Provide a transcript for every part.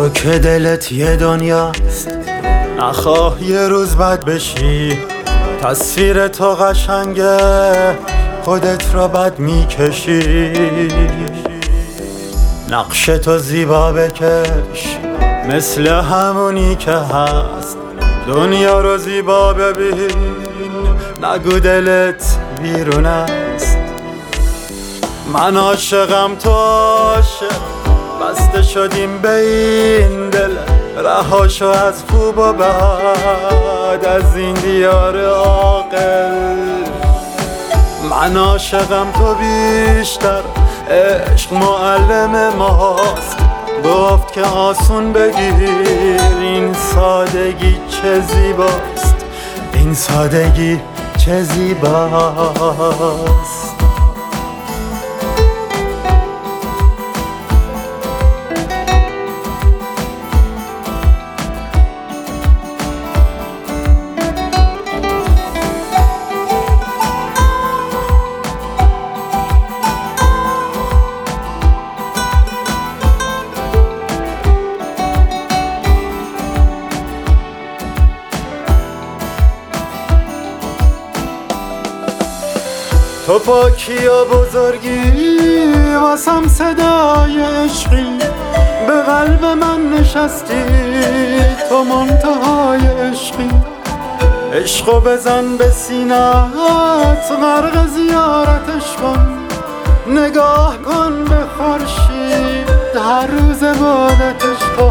تو که دلت یه دنیاست، نخواه یه روز بد بشی. تصویر تو قشنگه، خودت را بد میکشی. نقش تو زیبا بکش، مثل همونی که هست. دنیا رو زیبا ببین، نگو دلت بیرون است. من عاشقم، تو عاشق، بسته شدیم به این دل. رهاشو از خوب و بد، از این دیار عاقل. من عاشقم، تو بیشتر، عشق معلم ماست. گفت که آسون بگیر، این سادگی چه زیباست. این سادگی چه زیباست. تو پاکی و بزرگی، واسم صدای عشقی. به قلب من نشستی، تو منتهای عشقی. عشقو بزن به سینه‌ات، غرق زیارتش کن. نگاه کن به خورشید، هر روز عبادتش کن.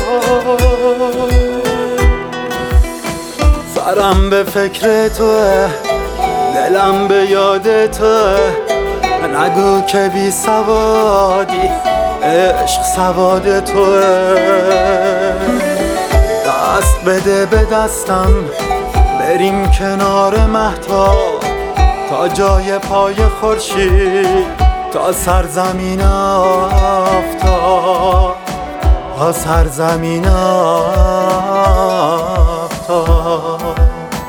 سرم به فکر توه، دلم به یاد توه. نگو که بی سوادی، عشق سواد توه. دست بده به دستم، بریم کنار مهتاب. تا جای پای خورشید، تا سرزمین آفتاب. تا سرزمین آفتاب.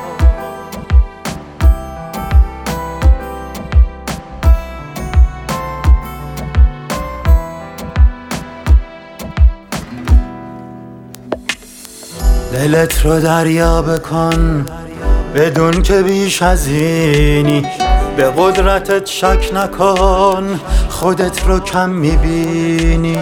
دلت رو دریا بکن، بدون که بیش از اینی. به قدرتت شک نکن، خودت رو کم میبینی.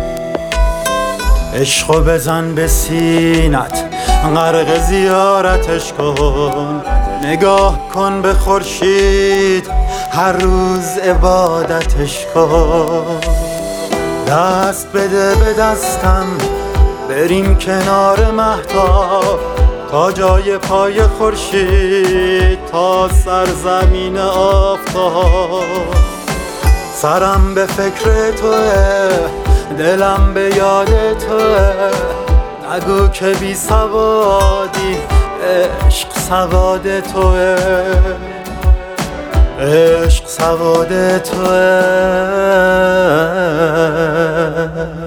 عشقو بزن به سینت، غرق زیارتش کن. نگاه کن به خورشید، هر روز عبادتش کن. دست بده به دستم، بریم کنار مهتاب. تا جای پای خورشید، تا سرزمین آفتاب. سرم به فکر توه، دلم به یاد توه. نگو که بی سوادی، عشق سواد توه. عشق سواد توه.